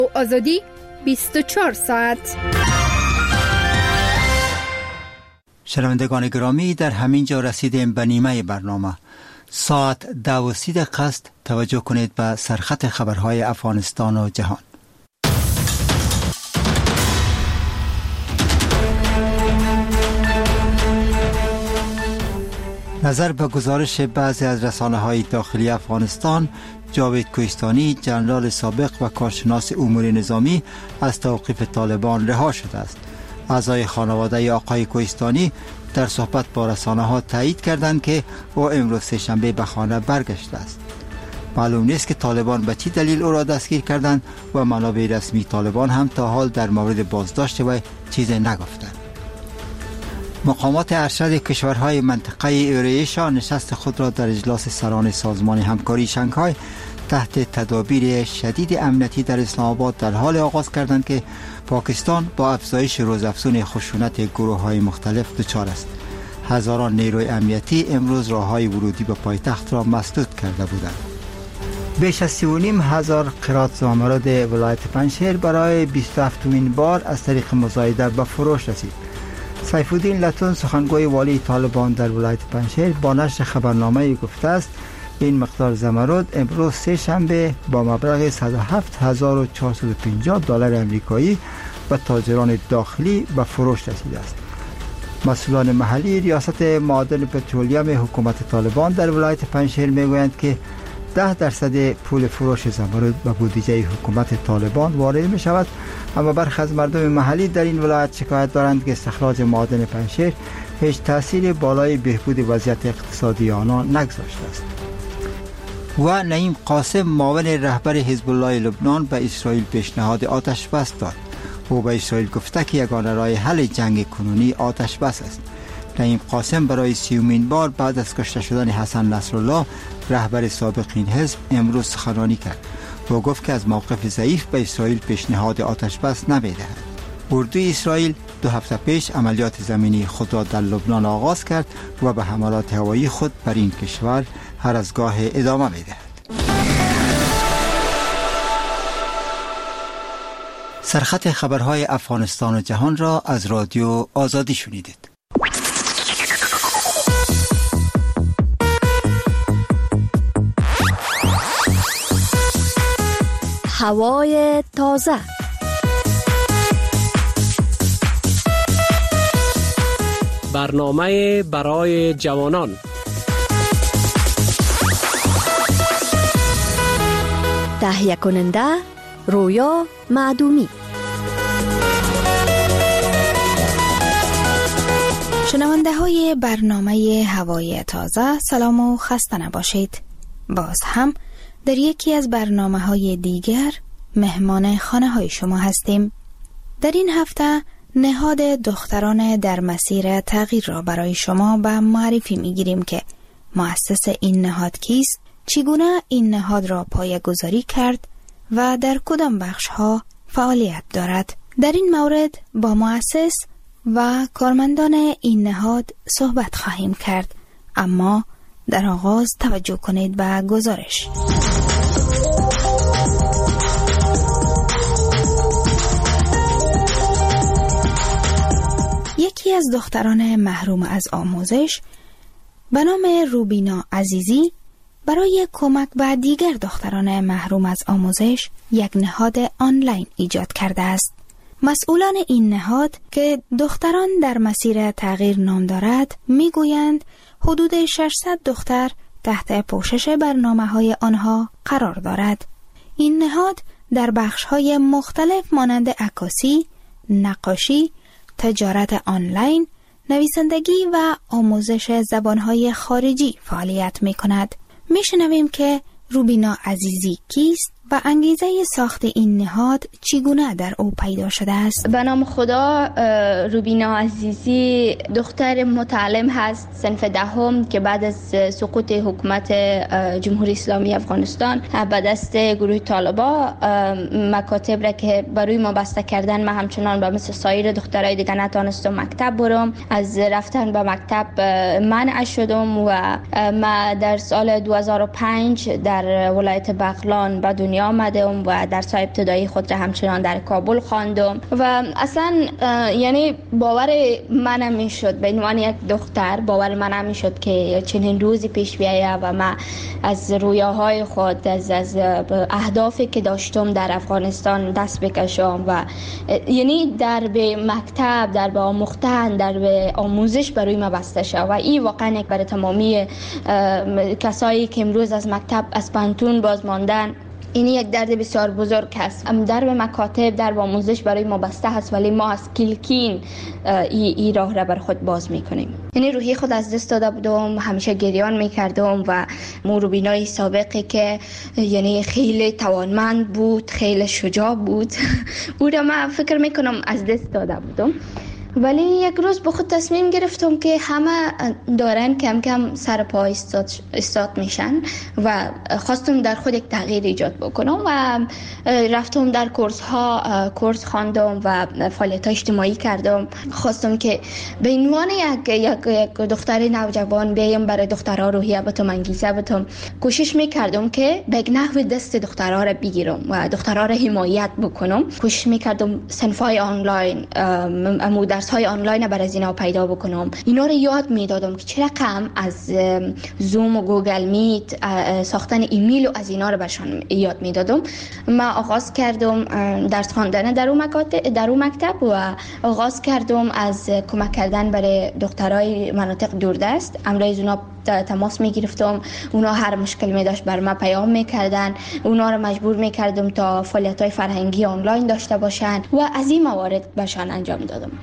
آزادی 24 ساعت. شنوندگان گرامی، در همین جا رسیدیم به نیمه برنامه. ساعت 12:30 است. توجه کنید به سرخط خبرهای افغانستان و جهان. نظر به گزارش بعضی از رسانه‌های داخلی افغانستان، جاوید کوهستانی، جنرال سابق و کارشناس امور نظامی از توقیف طالبان رها شده است. اعضای خانواده آقای کوهستانی در صحبت با رسانه‌ها تایید کردند که او امروز سه‌شنبه به خانه برگشته است. معلوم نیست که طالبان به چه دلیل او را دستگیر کردند و منابع رسمی طالبان هم تا حال در مورد بازداشت او چیزی نگفتند. مقامات ارشد کشورهای منطقه ایوریشیا نشست خود را در اجلاس سران سازمان همکاری شانگهای تحت تدابیر شدید امنیتی در اسلام آباد در حال آغاز کردند که پاکستان با افزایش روزافزون خشونت گروه‌های مختلف دچار است. هزاران نیروی امنیتی امروز راه‌های ورودی به پایتخت را مسدود کرده بودند. بیش از 3,500 قرات زامرد ولایت پنجشیر برای 27مین بار از طریق مزایده به فروش رسید. سیف الدین لطون، سخنگوی والی طالبان در ولایت پنجشیر، با نشر خبرنامه گفته است این مقدار زمرد امروز سه‌شنبه با مبلغ 107,450 دلار آمریکایی به تاجران داخلی به فروش رسیده است. مسئولان محلی ریاست معادن پترولیم حکومت طالبان در ولایت پنجشیر میگویند که 10% پول فروش زمرد به بودجه حکومت طالبان وارد می شود، اما برخی از مردم محلی در این ولایت شکایت دارند که استخراج معادن پنجشیر هیچ تأثیر بالای بهبود وضعیت اقتصادی آنان نگذاشته است. و نعیم قاسم، معاون رهبر حزب الله لبنان، به اسرائیل پیشنهاد آتش بس داد. او به اسرائیل گفته که یگانه راه حل جنگ کنونی آتش بس است. نعیم قاسم برای 30مین بار بعد از کشته شدن حسن نصرالله، رهبر سابق این حزب، امروز سخنرانی کرد. او گفت که از موقف ضعیف به اسرائیل پیشنهاد آتش بس نمی‌دهد. اردوی اسرائیل 2 هفته پیش عملیات زمینی خود را در لبنان آغاز کرد و به حملات هوایی خود بر این کشور هر از گاه ادامه می‌دهد. سرخط خبرهای افغانستان و جهان را از رادیو آزادی شنیدید. هوای تازه. برنامه برای جوانان. تهیه کننده رویا معدومی. شنونده های برنامه هوای تازه، سلام و خسته نباشید. باز هم در یکی از برنامه‌های دیگر مهمان خانه های شما هستیم. در این هفته نهاد دختران در مسیر تغییر را برای شما به معرفی می‌گیریم که مؤسس این نهاد کیست، چگونه این نهاد را پایه‌گذاری کرد و در کدام بخش‌ها فعالیت دارد. در این مورد با مؤسس و کارمندان این نهاد صحبت خواهیم کرد، اما در آغاز توجه کنید به گزارش. یکی از دختران محروم از آموزش به نام روبینا عزیزی برای کمک به دیگر دختران محروم از آموزش یک نهاد آنلاین ایجاد کرده است. مسئولان این نهاد که دختران در مسیر تغییر نام دارد میگویند حدود 600 دختر تحت پوشش برنامه‌های آنها قرار دارد. این نهاد در بخش‌های مختلف مانند عکاسی، نقاشی، تجارت آنلاین، نویسندگی و آموزش زبان‌های خارجی فعالیت می‌کند. می‌شنویم که روبینا عزیزی کیست و انگیزه ساخت این نهاد چگونه در او پیدا شده است. به نام خدا، روبینا عزیزی دختر متعلم هست صنف دهم که بعد از سقوط حکومت جمهوری اسلامی افغانستان به دست گروه طالبان مکاتب را که برای ما بسته کردن، من همچنان به مثل سایر دخترای دیگه نتونستم مکتب برم. از رفتن به مکتب منع شدم و ما در سال 2005 در ولایت بغلان به دنیا دنیا آمدم و درس‌های ابتدایی خود را همچنان در کابل خواندم و اصلا یعنی باور من نمیشد به عنوان یک دختر، باور من نمیشد که چنین روزی پیش بیاید و من از رویاهای خود، از اهدافی که داشتم در افغانستان دست بکشم و یعنی در به مکتب، در به آموختن، در به آموزش برای من بسته شد و این واقعا یک برای تمامی کسایی که امروز از مکتب از پانتون باز ماندن، این یک درد بسیار بزرگ است. در به مکاتب، در به آموزش برای ما بسته هست، ولی ما از کلکین این راه را بر خود باز میکنیم. یعنی روحی خود از دست داده بودم، همیشه گریان میکردم و روبینای سابقی که یعنی خیلی توانمند بود، خیلی شجاع بود او را من فکر میکنم از دست داده بودم. ولی یک روز به خود تصمیم گرفتم که همه دارن کم کم سر پا استاد میشن و خواستم در خود یک تغییر ایجاد بکنم و رفتم در کورس خواندم و فعالیت اجتماعی کردم. خواستم که به عنوان یک دختر نوجوان بیایم برای دخترها روحیه بتم، انگیزه بتم. کوشش میکردم که به نحو دست دخترها را بگیرم و دخترها را حمایت بکنم. کوشش میکردم صنفای آنلاین، درس‌های آنلاین برای از اینا پیدا بکنم. اینا رو یاد میدادم که چه رقم از زوم و گوگل میت، ساختن ایمیل و از اینا رو برشان یاد میدادم. من آغاز کردم درس خواندن در اون مکتب و آغاز کردم از کمک کردن برای دخترای مناطق دوردست. امروز اونا تماس میگرفتم، اونا هر مشکل می داشت بر من پیام میکردن، اونا رو مجبور میکردم تا فعالیت‌های فرهنگی آنلاین داشته باشن و از این موارد برشان انجام دادم.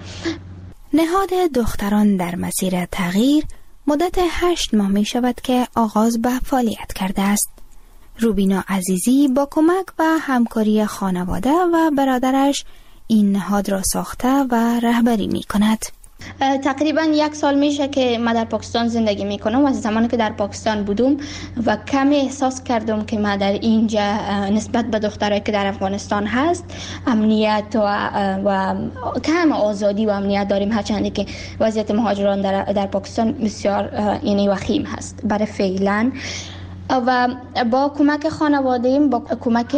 نهاد دختران در مسیر تغییر مدت 8 ماه می شود که آغاز به فعالیت کرده است. روبینا عزیزی با کمک و همکاری خانواده و برادرش این نهاد را ساخته و رهبری می کند. تقریبا 1 سال میشه که من در پاکستان زندگی میکنم و از زمانی که در پاکستان بودم و کمی احساس کردم که من در اینجا نسبت به دخترایی که در افغانستان هست امنیت و کم آزادی و امنیت داریم، هرچند که وضعیت مهاجران در پاکستان بسیار یعنی وخیم هست برای فعلا. و با کمک خانواده‌ام، با کمک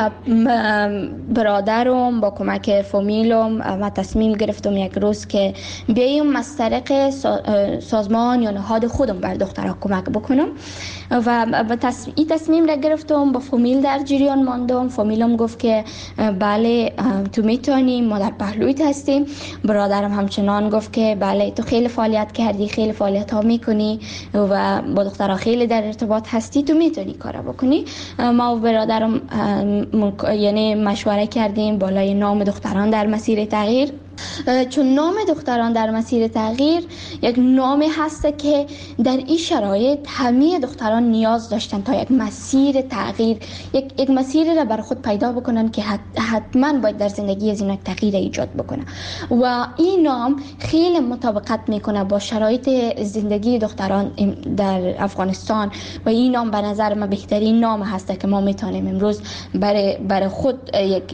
برادرم، با کمک فامیلم من تصمیم گرفتم یک روز که بیایم از طریق سازمان یا نهاد خودم بر دخترها کمک بکنم و این تصمیم را گرفتم. با فامیل در جریان ماندم. فامیلم گفت که بله تو میتونی، ما در پهلویت هستیم. برادرم همچنان گفت که بله تو خیلی فعالیت کردی، خیلی فعالیت ها میکنی و با دخترها خیلی در ارتباط هستی، تو میتونی کارا بکنی. ما و برادرم یعنی مشوره کردیم بالای نام دختران در مسیر تغییر، چون نام دختران در مسیر تغییر یک نامی هست که در این شرایط همه دختران نیاز داشتن تا یک مسیر تغییر، یک مسیری را بر خود پیدا بکنن که حتما باید در زندگی از این تغییر ایجاد بکنه و این نام خیلی مطابقت میکنه با شرایط زندگی دختران در افغانستان و این نام به نظر من بهترین نام هست که ما میتونیم امروز برای خود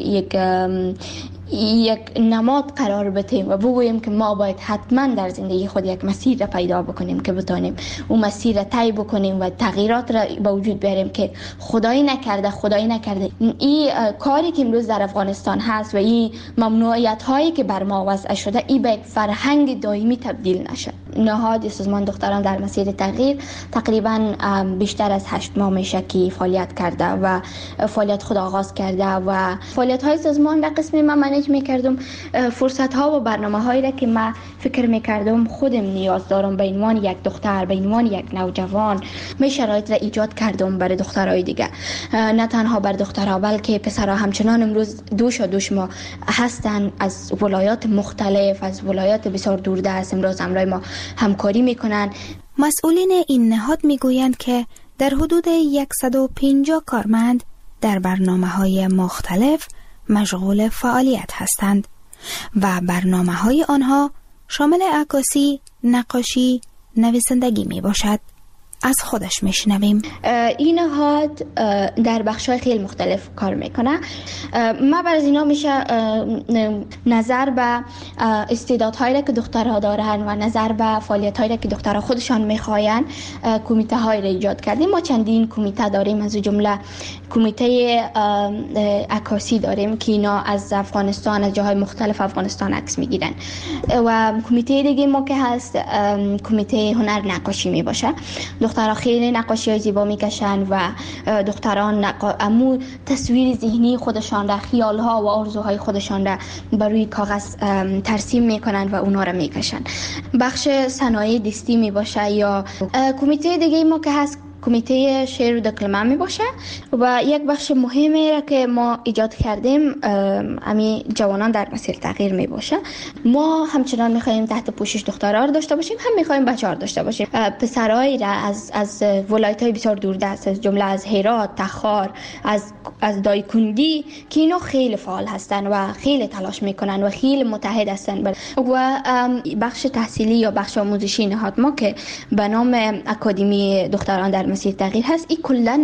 یک نماد قرار بدیم و بگوییم که ما باید حتما در زندگی خود یک مسیر را پیدا بکنیم که بتونیم اون مسیر را طی بکنیم و تغییرات را به وجود بیاریم که خدایی نکرده این کاری که امروز در افغانستان هست و این ممنوعیت هایی که بر ما وضع شده این به یک فرهنگ دائمی تبدیل نشه. نهاد سازمان دختران در مسیر تغییر تقریبا بیشتر از 8 ماه میشه که فعالیت کرده و فعالیت خود آغاز کرده و فعالیت های سازمان در قسم من منیج میکردم. فرصت ها و برنامه هایی را که من فکر میکردم خودم نیاز دارم به عنوان یک دختر، به عنوان یک نوجوان، می شرایط را ایجاد کردم برای دخترای دیگه، نه تنها بر دخترها بلکه پسرها همچنان امروز دوش ما هستن از ولایات مختلف، از ولایات بسیار دوردست امروز همراه ما همکاری میکنن. مسئولین این نهاد میگویند که در حدود 150 کارمند در برنامه‌های مختلف مشغول فعالیت هستند و برنامه‌های آنها شامل عکاسی، نقاشی، نویسندگی می باشد. از خودش میشنویم. این نهاد در بخش‌های خیلی مختلف کار میکنه. ما برای اینا میشه نظر به استعدادهایی که دخترها دارن و نظر به فعالیت‌هایی که دخترها خودشان میخواین کمیته را ایجاد کردیم. ما چندین کمیته داریم، از جمله کمیته عکاسی داریم که اینا از افغانستان، از جاهای مختلف افغانستان عکس میگیرن، و کمیته دیگه ما که هست کمیته هنر نقاشی می باشه. دخترها خیلی نقاشی های زیبا میکشن و دختران امو تصویر ذهنی خودشان را، خیال ها و آرزوهای خودشان را بر روی کاغذ ترسیم میکنن و اونا را میکشن. بخش صنایع دستی می باشه، یا کمیته دیگه ما که هست کمیته شعر و دکلمه می باشه. و یک بخش مهمی را که ما ایجاد کردیم امی جوانان در مسیر تغییر می باشه. ما همچنان می خواهیم تحت پوشش دخترها را داشته باشیم، هم می خواهیم بچه‌ها را داشته باشیم. پسرایی را از ولایت‌های بسیار دوردست، از جمله از هرات، تخار، از دایکندی که اینا خیلی فعال هستن و خیلی تلاش میکنن و خیلی متحد هستن. و بخش تحصیلی یا بخش آموزشی نهاد ما که به نام اکادمی دختران در مسیر تغییر هست، این کلا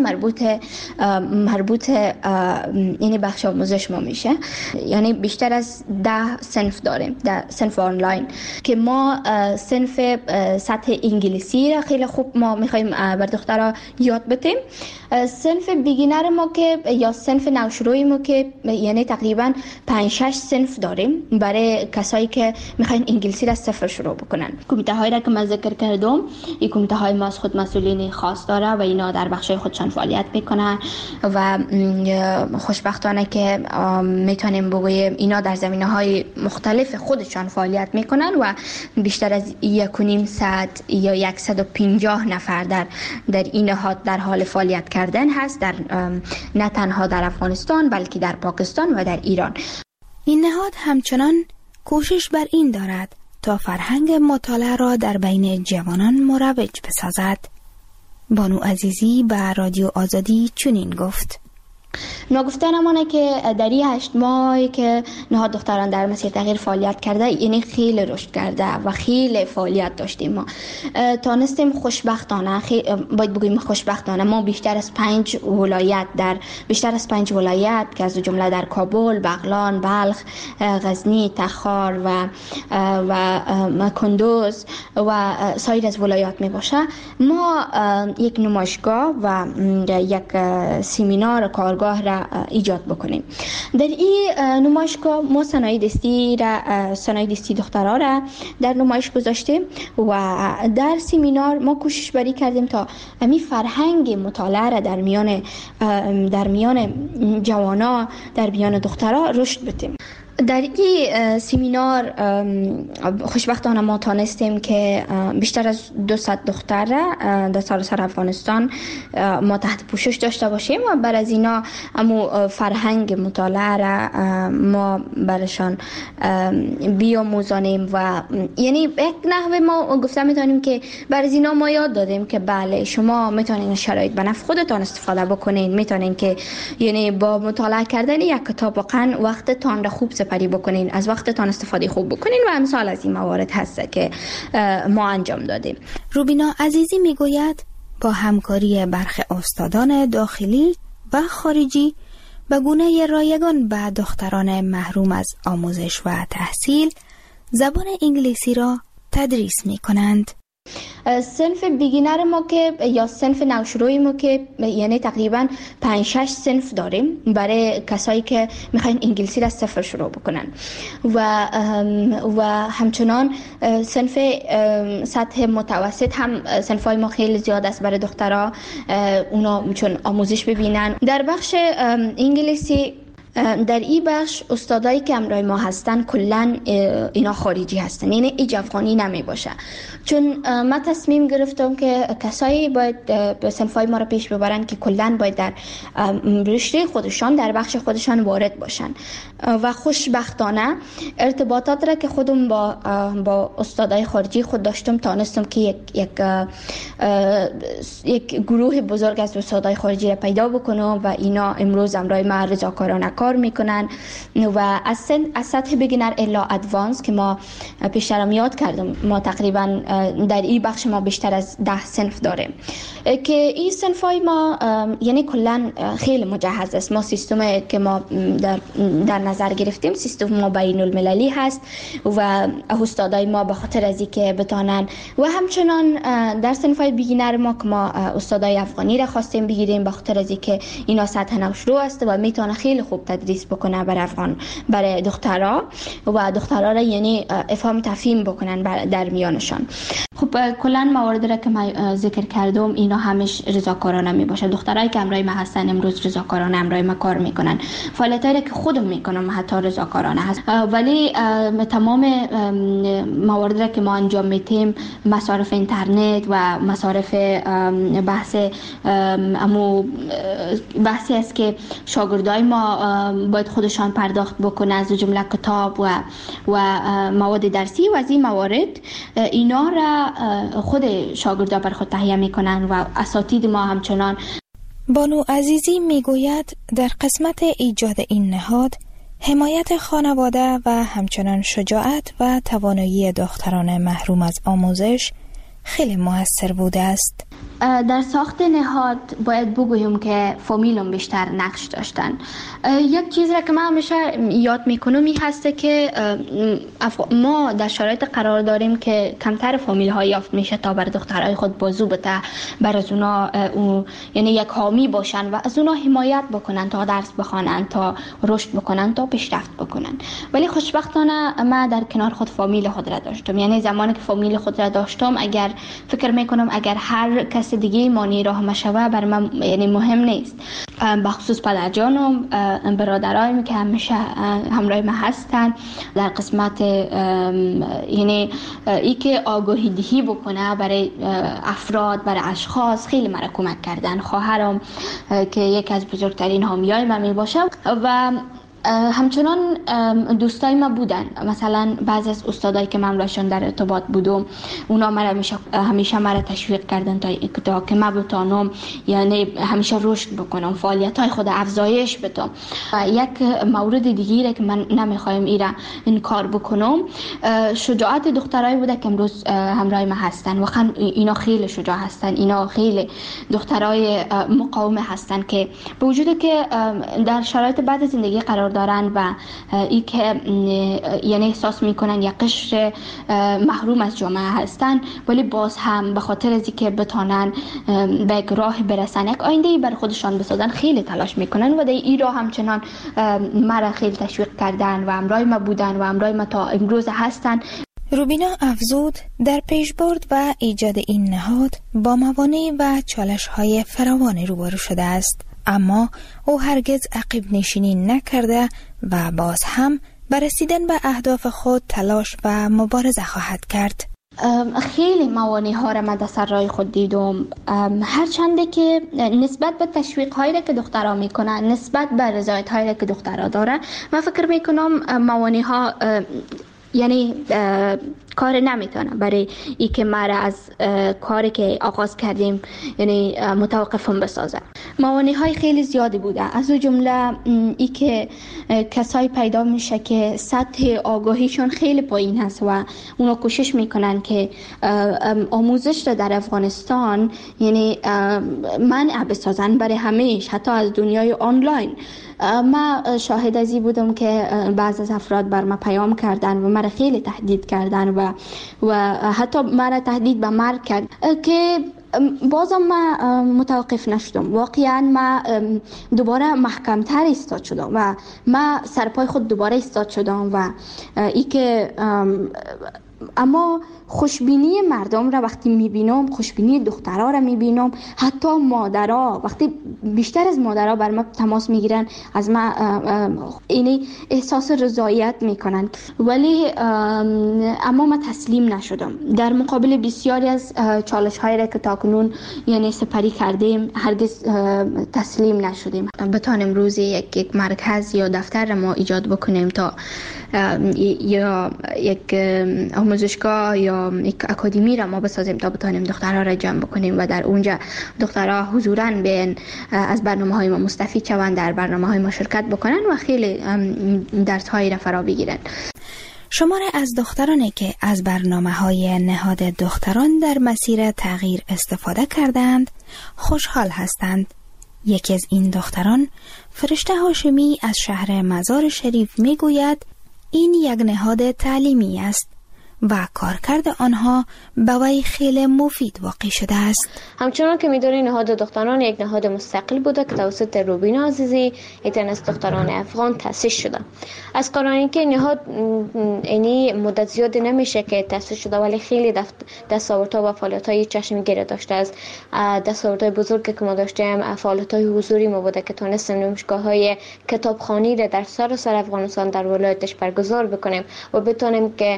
مربوط یعنی بخش آموزش ما میشه. یعنی بیشتر از 10 صنف داریم، 10 صنف آنلاین که ما صنف سطح انگلیسی را خیلی خوب ما میخوایم بر دخترها یاد بدیم. صنف بیگینر ما که یا صنف نوشروی ما که یعنی تقریبا 5-6 صنف داریم برای کسایی که میخواین انگلیسی را از صفر شروع بکنن. کمیته هایی را که من ذکر کردم، این کمیته های ما از خود مسئولین خاص داره و اینا در بخشای خودشان فعالیت میکنن و خوشبختانه که میتونیم بگوییم اینا در زمینه‌های مختلف خودشان فعالیت میکنن و بیشتر از 1.5 یا 150 نفر در این نهاد در حال فعالیت کردن هست، در نه تنها در افغانستان بلکه در پاکستان و در ایران. این نهاد همچنان کوشش بر این دارد تا فرهنگ مطالعه را در بین جوانان مروج بسازد. بانو عزیزی به رادیو آزادی چنین گفت: نگفتن امانه که در این 8 ماه که نهاد دختران در مسیر تغییر فعالیت کرده، یعنی خیلی رشد کرده و خیلی فعالیت داشتیم. ما تانستیم خوشبختانه، باید بگویم خوشبختانه، ما بیشتر از 5 ولایت که از جمله در کابل، بغلان، بلخ، غزنی، تخار و کندوز و سایر از ولایات می باشه، ما یک نمایشگاه و یک سمینار کارگاه را ایجاد بکنیم. در این نمایشگاه ما صنایع دستی دخترها را در نمایش گذاشتیم و در سمینار ما کوشش بری کردیم تا امی فرهنگ مطالعه را در میان جوانا، در میان دخترها رشد بدیم. در این سمینار خوشبختانه ما تانستیم که بیشتر از 200 دختر را در سراسر افغانستان ما تحت پوشش داشته باشیم و بر از اینا امو فرهنگ مطالعه را ما برشان بیاموزانیم و یعنی یک نحوه ما گفته میتونیم که بر از اینا ما یاد دادیم که بله شما میتونین شرایط به نفع خودتان استفاده بکنین، میتونین که یعنی با مطالعه کردن یک کتاب واقعا وقتتان را خوب سپری بکنین، از وقتتان استفاده خوب بکنین و امثال از این موارد هست که ما انجام دادیم. روبینا عزیزی میگوید با همکاری برخی استادان داخلی و خارجی به گونه رایگان به دختران محروم از آموزش و تحصیل زبان انگلیسی را تدریس می کنند. صنف بیگینر ما که یا صنف نوشروی ما که یعنی تقریبا 5-6 صنف داریم برای کسایی که میخواین انگلیسی را از صفر شروع بکنن و همچنان صنف سطح متوسط هم صنفای ما خیلی زیاد است برای دخترها، اونا چون آموزش ببینن. در بخش انگلیسی در این بخش استادایی که همراه ما هستن کلا اینا خارجی هستن، یعنی ایج افغانی نمی باشه، چون من تصمیم گرفتم که کسایی باید به صنفای ما رو پیش ببرن که کلا باید در رشته خودشان در بخش خودشان وارد باشن و خوشبختانه ارتباطات را که خودم با استادای خارجی خود داشتم تانستم که یک گروه بزرگ از استادای خارجی را پیدا بکنم و اینا امروز همراه ما رضاکارانه کار میکنن و از سطح بیگینر الا ادوانس که ما پیشترم یاد کردم، ما تقریبا در این بخش ما بیشتر از 10 صنف داریم که این صنفای ما یعنی کلا خیلی مجهز است. ما سیستم که ما در نظر گرفتیم سیستم ما بین المللی هست و استادای ما به خاطر از اینکه بتانن و همچنان در صنفای بیگینر ما که ما استادای افغانی را خواستیم بگیریم به خاطر از اینکه اینا سطح نوشرو است و میتونه خیلی خوب تدریس بکنه برای دخترها و دخترها را یعنی افهام تفهیم بکنن در میانشان. خب کلا مواردی را که ما ذکر کردم اینا همش رضاکارانه می باشه. دخترایی که همراه ما هستن امروز رضاکارانه همراه ما کار میکنن. فعالیتایی که خودم میکنم حتی رضاکارانه هست، ولی تمام مواردی را که ما انجام میدیم مصارف اینترنت و مصارف بحثی است که شاگردای ما باید خودشان پرداخت بکنه، از جمله کتاب و مواد درسی و از این موارد اینا را خود شاگردا بر خود تهیه میکنن و اساتید ما همچنان. بانو عزیزی میگوید در قسمت ایجاد این نهاد حمایت خانواده و همچنان شجاعت و توانایی دختران محروم از آموزش خیلی موثر بوده است. در ساخت نهاد باید بگویم که فامیلم بیشتر نقش داشتن. یک چیز را که من همیشه یاد میکنم این هسته که ما در شرایط قرار داریم که کمتر فامیل ها یافت میشه تا بر دخترای خود بازو بده، بر از اونا یعنی یک حامی باشن و از اونا حمایت بکنن تا درس بخوانن، تا رشد بکنن، تا پیشرفت بکنن. ولی خوشبختانه من در کنار خود فامیل خود را داشتم. یعنی زمانی که فامیل خود را داشتم فکر میکنم اگر هر کس دیگه مانی راه مشوه بر من یعنی مهم نیست. بخصوص پدرجانم، برادرایم که همیشه همراه من هستن در قسمت یعنی ای که آگاهی دهی بکنه برای افراد، برای اشخاص خیلی مرا کمک کردن. خواهرم که یکی از بزرگترین حامیای من می باشه و همچنان دوستای ما بودن. مثلا بعضی از استادایی که من راشون در ارتباط بودم اونا همیشه مرا تشویق کردن تا که من بتونم یعنی همیشه رشد بکنم، فعالیت‌های خود افزایش بدم. یک مورد دیگه که من نمیخوایم این کار بکنم شجاعت دخترای بوده که امروز همراه ما هستن. واقعا اینا خیلی شجاع هستن، اینا خیلی دخترای مقاوم هستن که به وجودی که در شرایط بعد زندگی قرار دارن و ای که یعنی احساس میکنن یک قشر محروم از جامعه هستن، ولی باز هم به خاطر از اینکه بتونن به یک راه برسن، یک آینده بر خودشان بسازن، خیلی تلاش میکنن و در این راه همچنان مرا خیلی تشویق کردن و همراه ما بودن و همراه ما تا امروز هستن. روبینا افزود در پیشبرد و ایجاد این نهاد با موانع و چالش‌های فراوانی روبرو شده است، اما او هرگز عقب نشینی نکرده و باز هم بر رسیدن به اهداف خود تلاش و مبارزه خواهد کرد. خیلی موانع ها را من در سر راه خود دیدم، هرچنده که نسبت به تشویق هایی که دخترها میکنن، نسبت به رضایت هایی که دخترها داره، من فکر میکنم موانع ها یعنی کار نمیتونه برای ای که مرا از کاری که آغاز کردیم یعنی متوقفم بسازه. موانع های خیلی زیادی بوده، از جمله ای که کسایی پیدا میشه که سطح آگاهیشون خیلی پایین هست و اونا کوشش میکنن که آموزش را در افغانستان یعنی منع بسازن برای همیشه، حتی از دنیای آنلاین. من شاهد ازی بودم که بعض از افراد بر من پیام کردن و مرا خیلی تهدید کردن و حتی مرا تهدید به مرگ کرد که بازم من متوقف نشدم. واقعا من دوباره محکمتر ایستاد شدم و من سرپای خود دوباره ایستاد شدم و ای که اما خوشبینی مردم را وقتی میبینم، خوشبینی دخترها را میبینم، حتی مادرها وقتی بیشتر از مادرها بر ما تماس میگیرن از ما اینی احساس رضایت میکنن. ولی اما من تسلیم نشدم در مقابل بسیاری از چالش هایی را که تاکنون یعنی سپری کردیم، هرگز تسلیم نشدیم. بتانیم روزی یک مرکز یا دفتر را ما ایجاد بکنیم تا یا یک آموزشگاه یا یک اکادمی را ما بسازیم تا بتانیم دخترها را جمع بکنیم و در اونجا دخترها حضوراً بیان از برنامه‌های ما مستفید شوند، در برنامه‌های ما شرکت بکنن و خیلی درس‌هایی را فرا بگیرن. شماره از دخترانی که از برنامه‌های نهاد دختران در مسیر تغییر استفاده کردند خوشحال هستند. یکی از این دختران، فرشته هاشمی از شهر مزار شریف میگوید این یک نهاد تعلیمی است و کارکرد آنها به وی خیلی مفید واقع شده است. همچنان که می‌دونی نهاد دختران یک نهاد مستقل بوده که توسط روبینا عزیزی یکی از دختران افغان تأسیس شده. از قرار که نهاد اینی مدت زیادی نمیشه که تأسیس شده، ولی خیلی دستاوردها و فعالیت‌های چشمگیر داشته است. دستاوردهای بزرگی که ما داشتیم فعالیت‌های حضوری ما بوده که تونستیم نمایشگاه‌های کتابخوانی را در سراسر افغانستان در ولایتش برگزار بکنیم و بتونیم که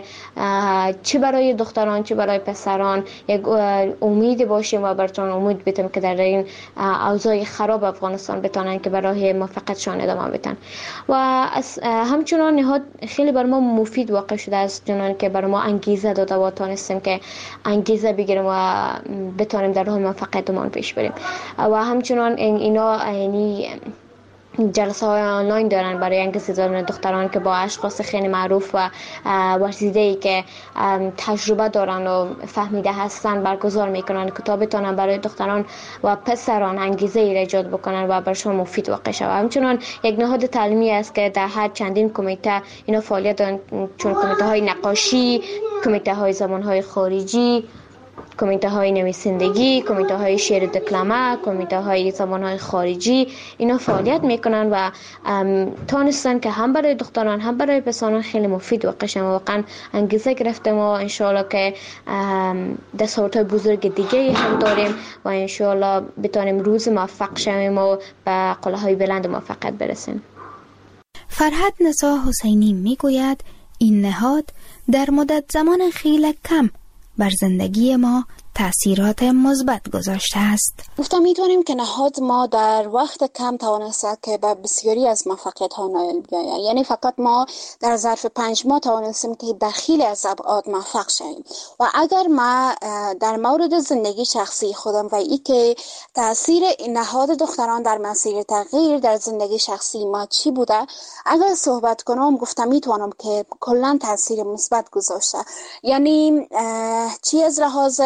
چه برای دختران چه برای پسران یک امید باشیم و براتون امید بدیم که در این اوضاع خراب افغانستان بتونن که برای موفقیتشان ادامه بدن. و همچنان نهاد خیلی بر ما مفید واقع شده است، چون که بر ما انگیزه داده و تونستیم که انگیزه بگیریم و بتونیم در راه موفقیتمون پیش بریم. و همچنان اینا یعنی جلسه های آنلاین دارن برای انگیزه دادن دختران که با اشخاص خیلی معروف و ورزیده‌ای که تجربه دارن و فهمیده هستن برگزار میکنن که تا بتونن برای دختران و پسران انگیزه ایجاد بکنن و برشون مفید واقع شود. همچنان یک نهاد تعلیمی است که در هر چندین کمیته اینا فعالیت دارن، چون کمیته های نقاشی، کمیته های زبان های خارجی، کمیته های نویسندگی، کمیته های شعر دکلمه، کمیته های زبان های خارجی، اینا فعالیت میکنن و تونستن که هم برای دختران هم برای پسران خیلی مفید واقع شن. واقعا انگیزه گرفتیم و انشاءالله که دستاوردهای بزرگ دیگه هم داریم و انشاءالله بتونیم روز موفق شویم و به قله‌های بلند موفقیت برسیم. فرهاد نسا حسینی میگوید این نهاد در مدت زمان خیلی کم بر زندگی ما تأثیرات مثبت گذاشته است. گفتم میتونیم که نهاد ما در وقت کم توانسته که به بسیاری از موفقیت ها نائل بیاید. یعنی فقط ما در ظرف 5 ماه توانستیم که در خیلی از ابعاد موفق شویم. و اگر ما در مورد زندگی شخصی خودم و ای که تأثیر نهاد دختران در مسیر تغییر در زندگی شخصی ما چی بوده، اگر صحبت کنم گفتم میتونم که کلا تأثیر مثبت گذاشته. یعنی چی از لحاظ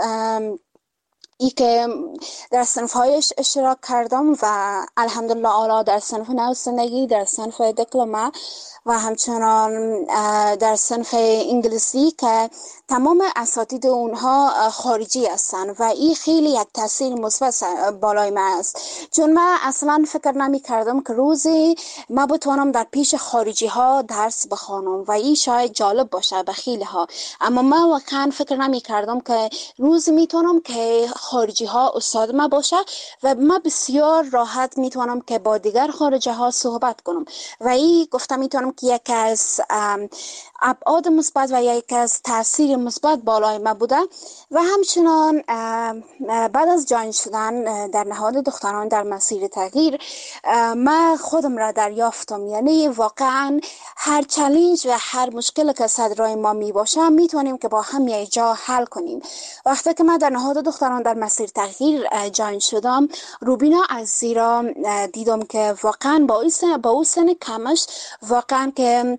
ای که در صنف‌هایش اشتراک کردم و الحمدلله اعلی در صنف نویسندگی، در صنف دکلمه و همچنان در صنف انگلیسی که تمام اساتید اونها خارجی هستن و این خیلی یک تاثیر مثبت بالای من است، چون من اصلا فکر نمی کردم که روزی ما بتوانم در پیش خارجی ها درس بخوانم و این شاید جالب باشه به خیلی ها، اما من واقعا فکر نمی کردم که روزی میتونم که خارجی ها استاد ما باشه و من بسیار راحت میتونم که با دیگر خارجی ها صحبت کنم و این گفتم میتونم که یک از ابعاد مثبت و یک از تاثیر مثبت بالای ما بوده. و همچنان بعد از جاین شدن در نهاد دختران در مسیر تغییر من خودم را دریافتم، یعنی واقعا هر چالش و هر مشکل که صدرای ما می باشه میتونیم که با هم یک جا حل کنیم. وقتی که من در نهاد دختران در مسیر تغییر جاین شدم، روبینا عزیزی را دیدم که واقعا با او سن کمش واقعا که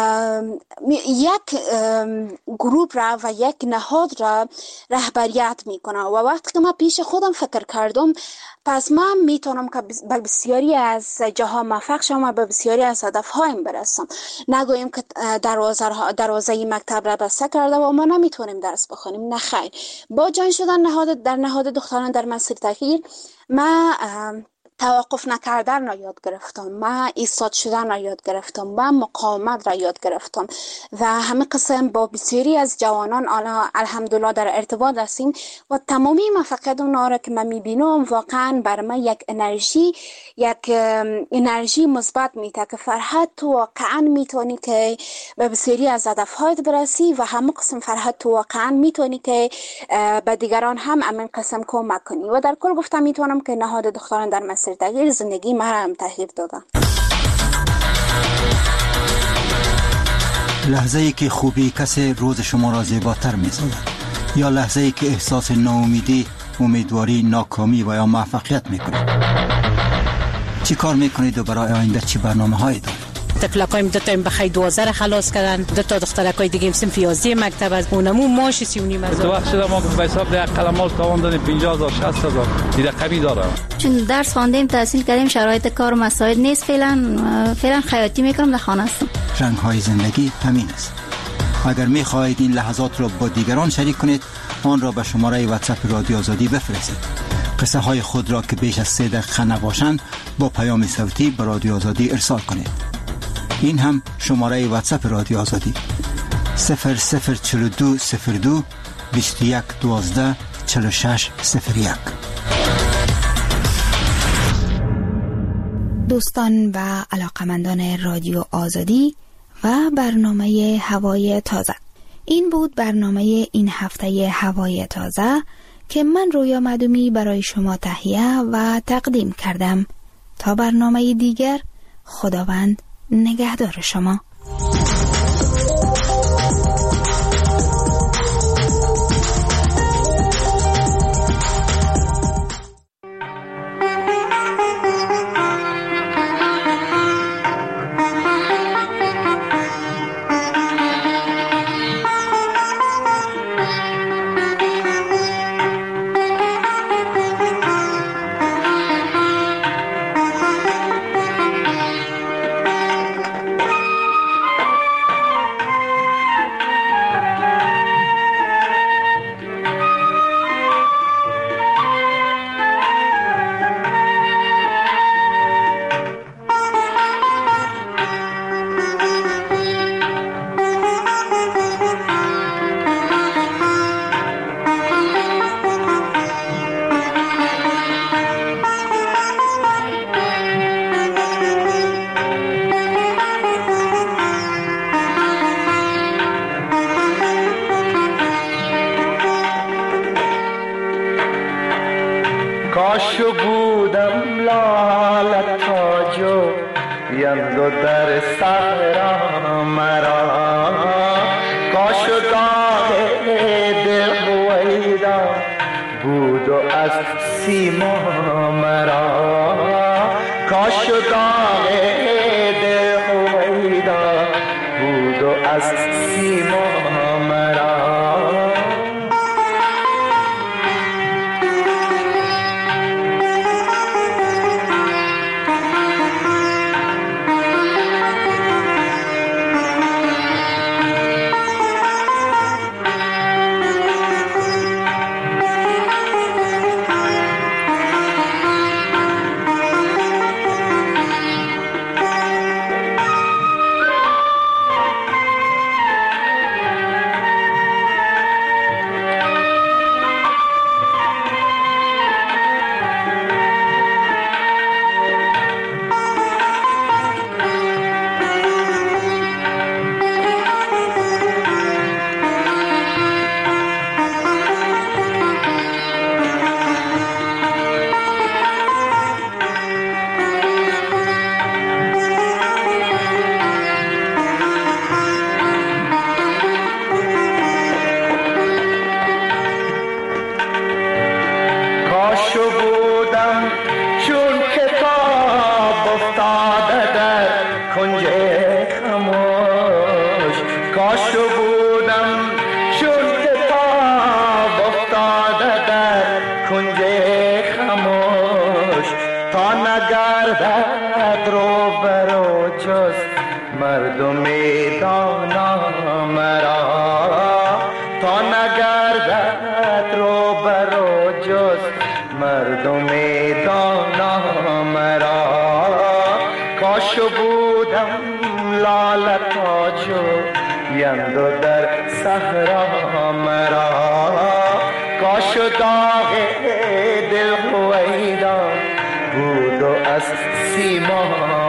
یک گروپ را و یک نهاد را رهبریت میکنه و وقتی که من پیش خودم فکر کردم پس من میتونم که به بسیاری از جاها موفق شم و به بسیاری از هدفهایم برسم. نگویم که دروازه مکتب را بسته کرده و ما نمیتونیم درس بخونیم، نه خیر. با جان شدن در نهاد دختران در مسیر تغییر من توقف نکردن را یاد گرفتم، من ایستاد شدن را یاد گرفتم، من مقاومت را یاد گرفتم و همه قسم با بسیاری از جوانان الحمدلله در ارتباط هستیم و تمامی موفقیت اونها را که من میبینم واقعا بر من یک انرژی مثبت میده که فرهاد تو واقعا میتونی که به بسیاری از هدفهایت برسی و همه قسم فرهاد تو واقعا میتونی که به دیگران هم همین قسم کمک کنی. و در کل گفتم میتونم که نهاد دختران در مسیر تغییر زندگی ما هم تغییر دادن. لحظه ای که خوبی کسی روز شما را زیباتر می سازد، یا لحظه ای که احساس ناامیدی، امیدواری، ناکامی و یا موفقیت می کنید. چی کار می کنید و برای آینده چی برنامه هایی دارید؟ تفلقایم دو تا بخی 12 خلاص کردن، دو تا دخترکای دیگه صنف 11 مکتب از اونمو ماش 39 هزار. تو وقت شده ما به حساب یک قلمال تاوان دادیم 50000 60000 دیگه کمی داره. چون درس خواندیم، تحصیل کردیم، شرایط کار و مسائل نیست، فعلا خیاطی میکنم، در خانه هستم. رنگ های زندگی همین است. اگر می خواهید این لحظات را با دیگران شریک کنید، آن را به شماره واتساپ رادیو آزادی بفرستید. قصه های خود را که بیش از 3 دقیقه نباشند با پیام صوتی به رادیو آزادی ارسال کنید. این هم شماره واتساپ رادیو آزادی 004202 2112 4601. دوستان و علاقمندان رادیو آزادی و برنامه هوای تازه، این بود برنامه این هفته هوای تازه که من رویا معدومی برای شما تهیه و تقدیم کردم. تا برنامه دیگر، خداوند نگهدار شما. کاشو بودم لالت تاجو یندو در صحرا مرا، کاشو داغ دل بویدا بود و از سیما مرا، کاشو داغ دل بویدا بود و از سیما مرا. مردم دانا مرا تا نگردد رو برو جز مردم دانا مرا، کاشو بودم لال تاجو یندو در صحرا مرا، کاشو داغ دل هویدا بود و از سیما